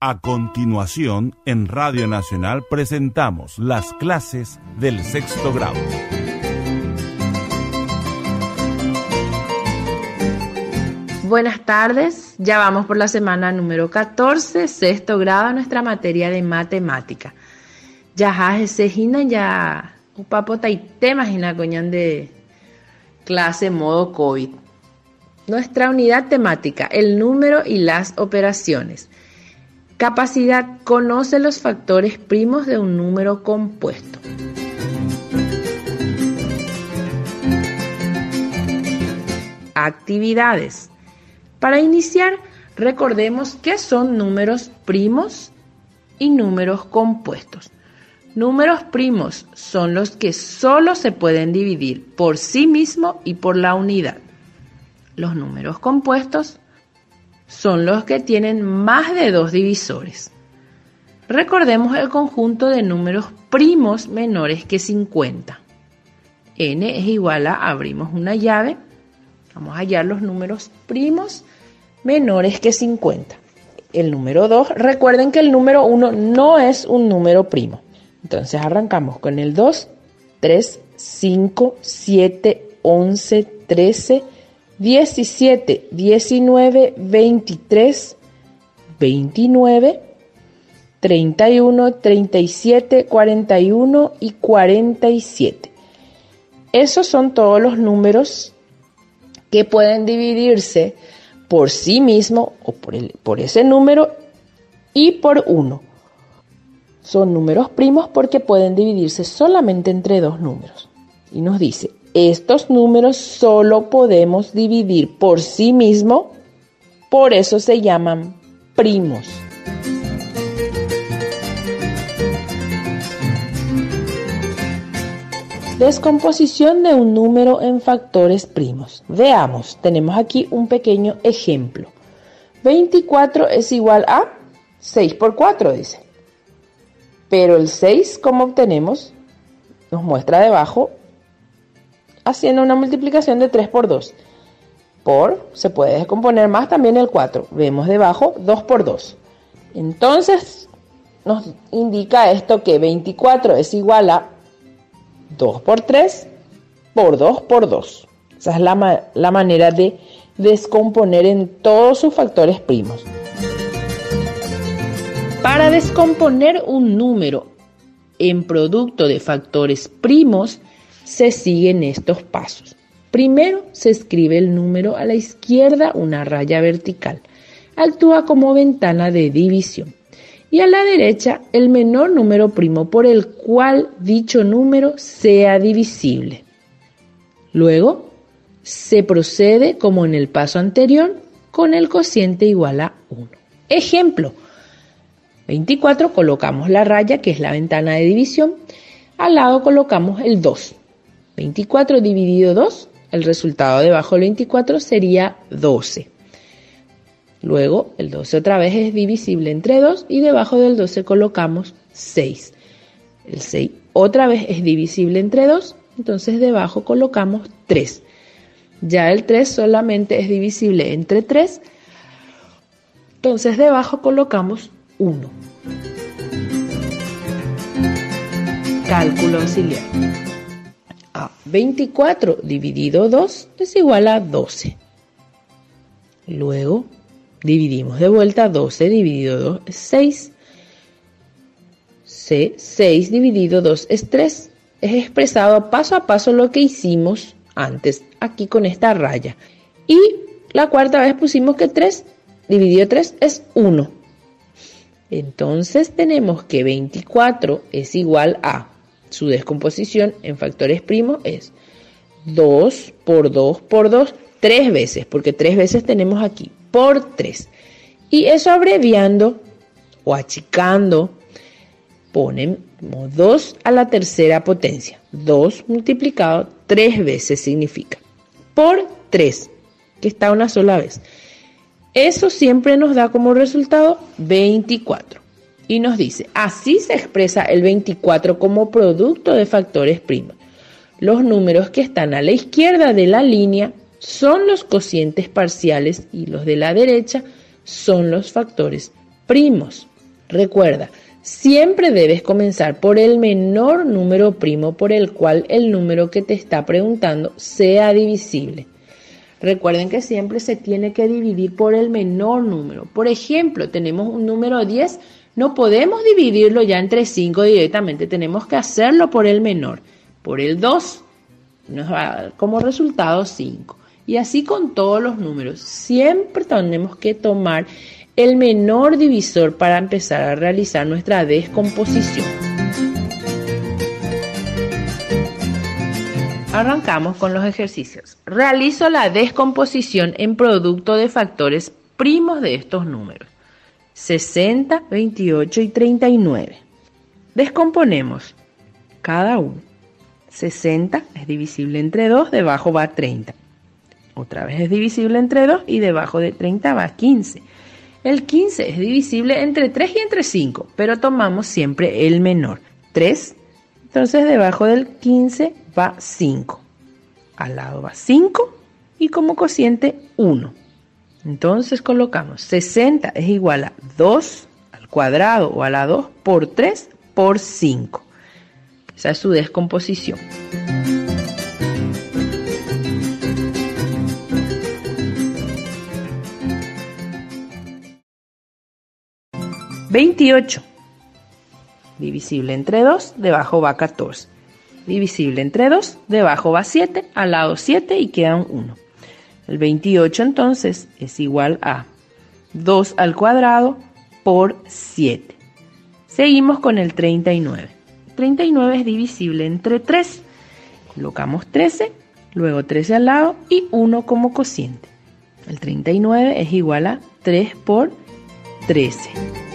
A continuación, en Radio Nacional presentamos las clases del sexto grado. Buenas tardes, ya vamos por la semana número 14, sexto grado, nuestra materia de matemática. Ya se ginan ya upapota y temas en la coñan de clase modo COVID. Nuestra unidad temática, el número y las operaciones. Capacidad, conoce los factores primos de un número compuesto. Actividades. Para iniciar, recordemos qué son números primos y números compuestos. Números primos son los que solo se pueden dividir por sí mismo y por la unidad. Los números compuestos son los que tienen más de dos divisores. Recordemos el conjunto de números primos menores que 50. N es igual a, abrimos una llave, vamos a hallar los números primos menores que 50. El número 2, recuerden que el número 1 no es un número primo. Entonces arrancamos con el 2, 3, 5, 7, 11, 13, 17, 19, 23, 29, 31, 37, 41 y 47. Esos son todos los números que pueden dividirse por sí mismo o por ese número y por 1. Son números primos porque pueden dividirse solamente entre dos números. Y nos dice, estos números solo podemos dividir por sí mismo, por eso se llaman primos. Descomposición de un número en factores primos. Veamos, tenemos aquí un pequeño ejemplo. 24 es igual a 6 por 4, dice. Pero el 6, ¿cómo obtenemos? Nos muestra debajo haciendo una multiplicación de 3 por 2. Se puede descomponer más también el 4. Vemos debajo 2 por 2. Entonces nos indica esto que 24 es igual a 2 por 3 por 2 por 2. Esa es la manera de descomponer en todos sus factores primos. Para descomponer un número en producto de factores primos, se siguen estos pasos. Primero, se escribe el número a la izquierda, una raya vertical. Actúa como ventana de división. Y a la derecha, el menor número primo por el cual dicho número sea divisible. Luego, se procede como en el paso anterior, con el cociente igual a 1. Ejemplo, 24 colocamos la raya, que es la ventana de división. Al lado colocamos el 2. 24 dividido 2, el resultado debajo del 24 sería 12. Luego el 12 otra vez es divisible entre 2 y debajo del 12 colocamos 6. El 6 otra vez es divisible entre 2, entonces debajo colocamos 3. Ya el 3 solamente es divisible entre 3, entonces debajo colocamos 1. Cálculo auxiliar. 24 dividido 2 es igual a 12. Luego dividimos de vuelta, 12 dividido 2 es 6. 6 dividido 2 es 3. Es expresado paso a paso lo que hicimos antes, aquí con esta raya. Y la cuarta vez pusimos que 3 dividido 3 es 1. Entonces tenemos que 24 es igual a, su descomposición en factores primos es 2 por 2 por 2, 3 veces, porque 3 veces tenemos aquí, por 3. Y eso abreviando o achicando, ponemos 2 a la tercera potencia. 2 multiplicado 3 veces significa por 3, que está una sola vez. Eso siempre nos da como resultado 24. Y nos dice, así se expresa el 24 como producto de factores primos. Los números que están a la izquierda de la línea son los cocientes parciales y los de la derecha son los factores primos. Recuerda, siempre debes comenzar por el menor número primo por el cual el número que te está preguntando sea divisible. Recuerden que siempre se tiene que dividir por el menor número. Por ejemplo, tenemos un número 10, no podemos dividirlo ya entre 5 directamente, tenemos que hacerlo por el menor. Por el 2 nos va a dar como resultado 5. Y así con todos los números. Siempre tenemos que tomar el menor divisor para empezar a realizar nuestra descomposición. Arrancamos con los ejercicios. Realizo la descomposición en producto de factores primos de estos números. 60, 28 y 39. Descomponemos cada uno. 60 es divisible entre 2, debajo va 30. Otra vez es divisible entre 2 y debajo de 30 va 15. El 15 es divisible entre 3 y entre 5, pero tomamos siempre el menor. 3, entonces debajo del 15 va 5. Al lado va 5 y como cociente 1. Entonces colocamos 60 es igual a 2 al cuadrado o a la 2 por 3 por 5. Esa es su descomposición. $28. Divisible entre 2, debajo va 14. Divisible entre 2, debajo va 7, al lado 7 y queda un 1. El 28 entonces es igual a 2 al cuadrado por 7. Seguimos con el 39. 39 es divisible entre 3. Colocamos 13, luego 13 al lado y 1 como cociente. El 39 es igual a 3 por 13.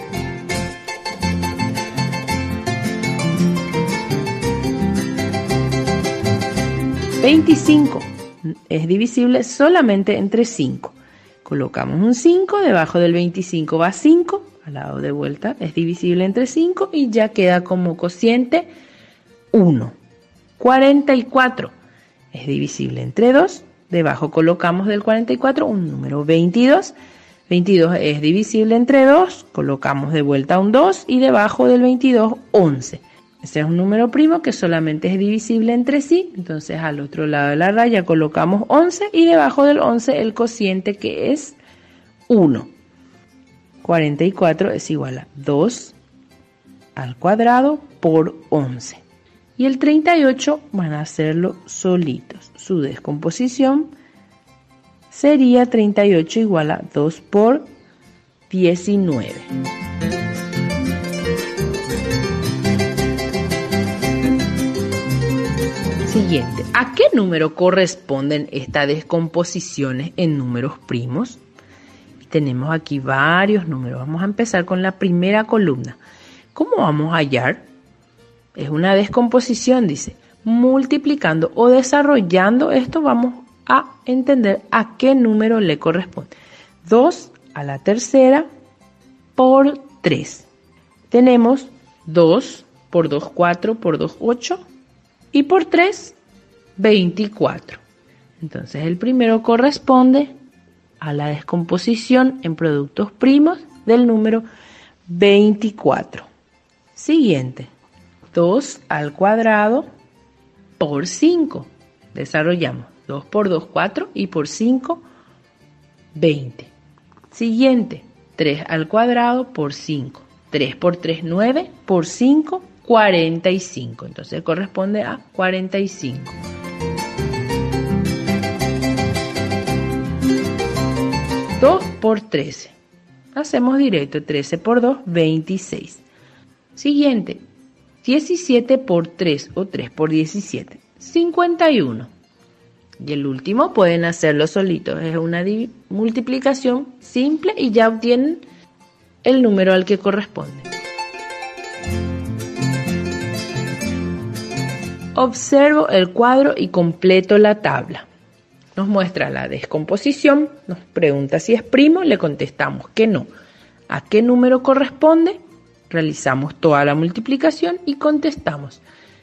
$25 es divisible solamente entre 5. Colocamos un 5, debajo del 25 va 5, al lado de vuelta es divisible entre 5 y ya queda como cociente 1. 44 es divisible entre 2, debajo colocamos del 44 un número 22. 22 es divisible entre 2, colocamos de vuelta un 2 y debajo del 22 11. Este es un número primo que solamente es divisible entre sí, entonces al otro lado de la raya colocamos 11 y debajo del 11 el cociente que es 1. 44 es igual a 2 al cuadrado por 11. Y el 38 van a hacerlo solitos. Su descomposición sería 38 igual a 2 por 19. Siguiente, ¿a qué número corresponden estas descomposiciones en números primos? Tenemos aquí varios números. Vamos a empezar con la primera columna. ¿Cómo vamos a hallar? Es una descomposición, dice. Multiplicando o desarrollando esto vamos a entender a qué número le corresponde. 2 a la tercera por 3. Tenemos 2 por 2, 4 por 2, 8. Y por 3, 24. Entonces el primero corresponde a la descomposición en productos primos del número 24. Siguiente, 2 al cuadrado por 5. Desarrollamos 2 por 2, 4 y por 5, 20. Siguiente, 3 al cuadrado por 5. 3 por 3, 9, por 5, 45. Entonces corresponde a 45. $2 por 13. Hacemos directo. 13 por 2, 26. Siguiente. 17 por 3 o 3 por 17. 51. Y el último pueden hacerlo solitos. Es una multiplicación simple y ya obtienen el número al que corresponde. Observo el cuadro y completo la tabla. Nos muestra la descomposición, nos pregunta si es primo, le contestamos que no. ¿A qué número corresponde? Realizamos toda la multiplicación y contestamos.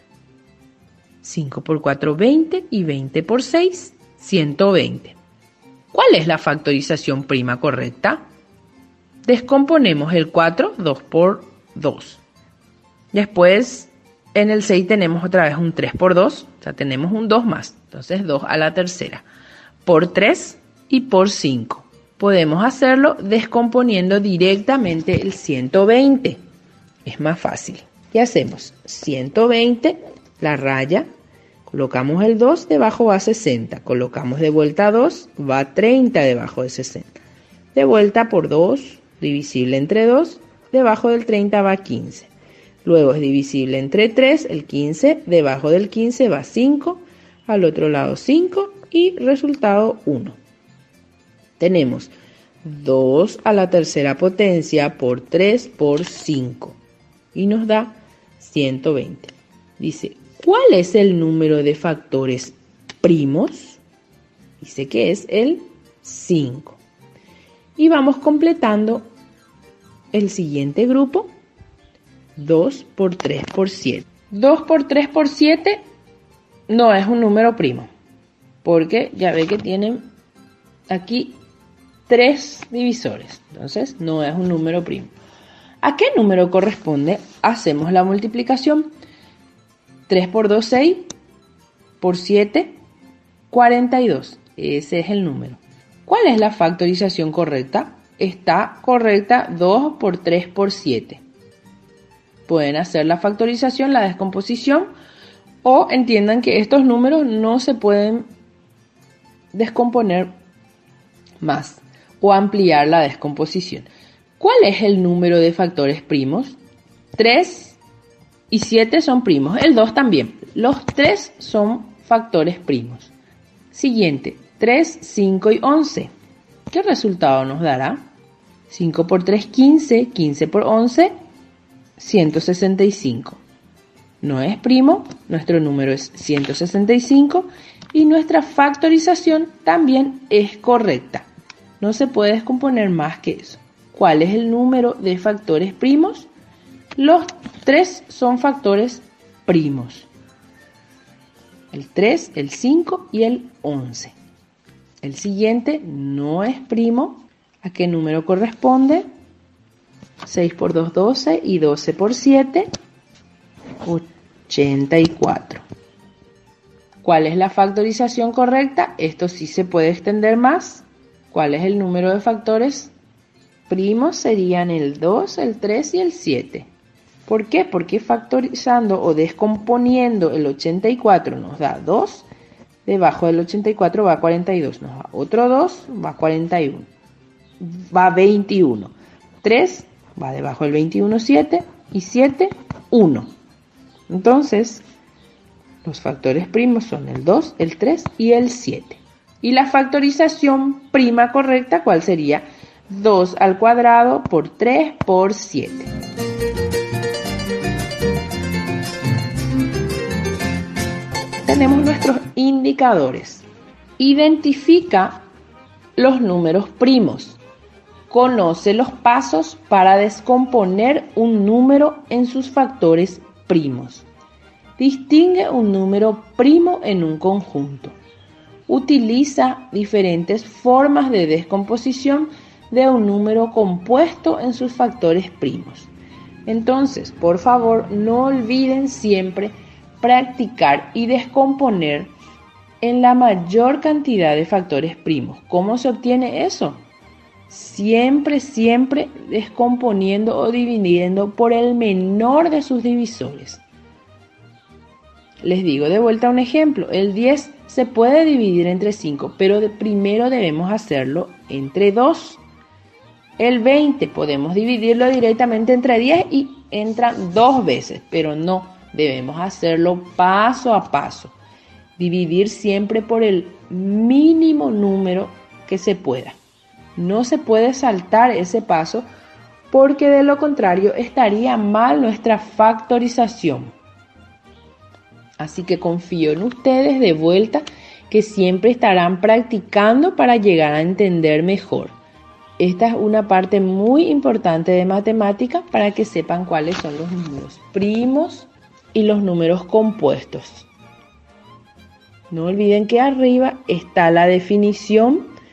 5 por 4, 20 y 20 por 6, 120. ¿Cuál es la factorización prima correcta? Descomponemos el 4, 2 por 2. Después en el 6 tenemos otra vez un 3 por 2, o sea, tenemos un 2 más. Entonces 2 a la tercera, por 3 y por 5. Podemos hacerlo descomponiendo directamente el 120. Es más fácil. ¿Qué hacemos? 120, la raya, colocamos el 2, debajo va 60. Colocamos de vuelta 2, va 30 debajo de 60. De vuelta por 2, divisible entre 2, debajo del 30 va 15. Luego es divisible entre 3, el 15, debajo del 15 va 5, al otro lado 5 y resultado 1. Tenemos 2 a la tercera potencia por 3 por 5 y nos da 120. Dice, ¿cuál es el número de factores primos? Dice que es el 5. Y vamos completando el siguiente grupo. 2 por 3 por 7. 2 por 3 por 7 no es un número primo, porque ya ve que tienen aquí 3 divisores, entonces no es un número primo. ¿A qué número corresponde? Hacemos la multiplicación. 3 por 2, 6, por 7, 42. Ese es el número. ¿Cuál es la factorización correcta? Está correcta 2 por 3 por 7. Pueden hacer la factorización, la descomposición, o entiendan que estos números no se pueden descomponer más o ampliar la descomposición. ¿Cuál es el número de factores primos? 3 y 7 son primos, el 2 también. Los 3 son factores primos. Siguiente, 3, 5 y 11. ¿Qué resultado nos dará? 5 por 3, 15, 15 por 11, 165. No es primo, nuestro número es 165 y nuestra factorización también es correcta. No se puede descomponer más que eso. ¿Cuál es el número de factores primos? Los 3 son factores primos. El 3, el 5 y el 11. El siguiente no es primo. ¿A qué número corresponde? 6 por 2, 12 y 12 por 7, 84. ¿Cuál es la factorización correcta? Esto sí se puede extender más. ¿Cuál es el número de factores primos? Serían el 2, el 3 y el 7. ¿Por qué? Porque factorizando o descomponiendo el 84 nos da 2. Debajo del 84 va 42. Nos da otro 2, va 41. Va 21. 3 va debajo del 21, 7. Y 7, 1. Entonces, los factores primos son el 2, el 3 y el 7. Y la factorización prima correcta, ¿cuál sería? 2 al cuadrado por 3 por 7. Tenemos nuestros indicadores. Identifica los números primos. Conoce los pasos para descomponer un número en sus factores primos. Distingue un número primo en un conjunto. Utiliza diferentes formas de descomposición de un número compuesto en sus factores primos. Entonces, por favor, no olviden siempre practicar y descomponer en la mayor cantidad de factores primos. ¿Cómo se obtiene eso? Siempre descomponiendo o dividiendo por el menor de sus divisores. Les digo de vuelta un ejemplo. El 10 se puede dividir entre 5, pero primero debemos hacerlo entre 2. El 20 podemos dividirlo directamente entre 10 y entran 2 veces, pero no, debemos hacerlo paso a paso. Dividir siempre por el mínimo número que se pueda. No se puede saltar ese paso porque de lo contrario estaría mal nuestra factorización. Así que confío en ustedes de vuelta que siempre estarán practicando para llegar a entender mejor. Esta es una parte muy importante de matemática para que sepan cuáles son los números primos y los números compuestos. No olviden que arriba está la definición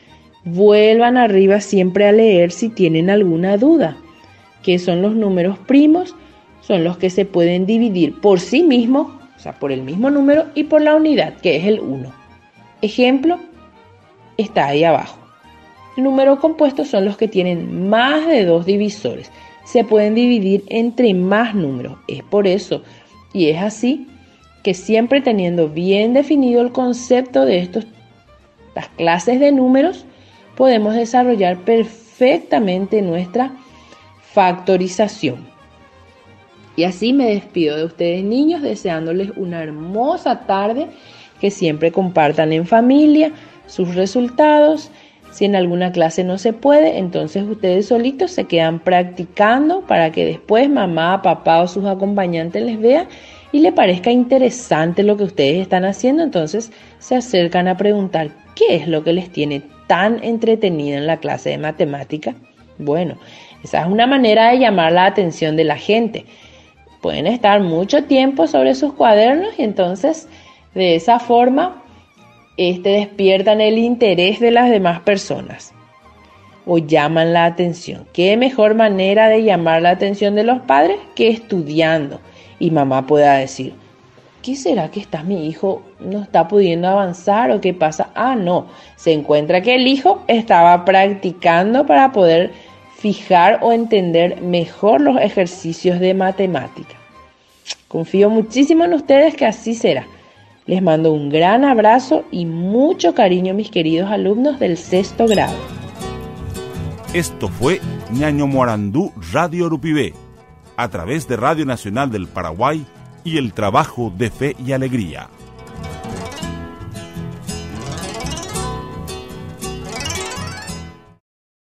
vuelvan arriba siempre a leer si tienen alguna duda. ¿Qué son los números primos? Son los que se pueden dividir por sí mismos, o sea, por el mismo número y por la unidad, que es el 1. Ejemplo, está ahí abajo. Números compuestos son los que tienen más de 2 divisores. Se pueden dividir entre más números. Es por eso, y es así, que siempre teniendo bien definido el concepto de estas clases de números, podemos desarrollar perfectamente nuestra factorización. Y así me despido de ustedes, niños, deseándoles una hermosa tarde, que siempre compartan en familia sus resultados. Si en alguna clase no se puede, entonces ustedes solitos se quedan practicando para que después mamá, papá o sus acompañantes les vean y le parezca interesante lo que ustedes están haciendo. Entonces se acercan a preguntar qué es lo que les tiene tan entretenida en la clase de matemática. Bueno, esa es una manera de llamar la atención de la gente. Pueden estar mucho tiempo sobre sus cuadernos y entonces de esa forma despiertan el interés de las demás personas o llaman la atención. ¿Qué mejor manera de llamar la atención de los padres que estudiando? Y mamá pueda decir, ¿qué será que mi hijo no está pudiendo avanzar o qué pasa? Ah, no, se encuentra que el hijo estaba practicando para poder fijar o entender mejor los ejercicios de matemática. Confío muchísimo en ustedes que así será. Les mando un gran abrazo y mucho cariño, mis queridos alumnos del 6º grado. Esto fue Ñaño Morandú Radio Urupibé, a través de Radio Nacional del Paraguay y el trabajo de Fe y Alegría.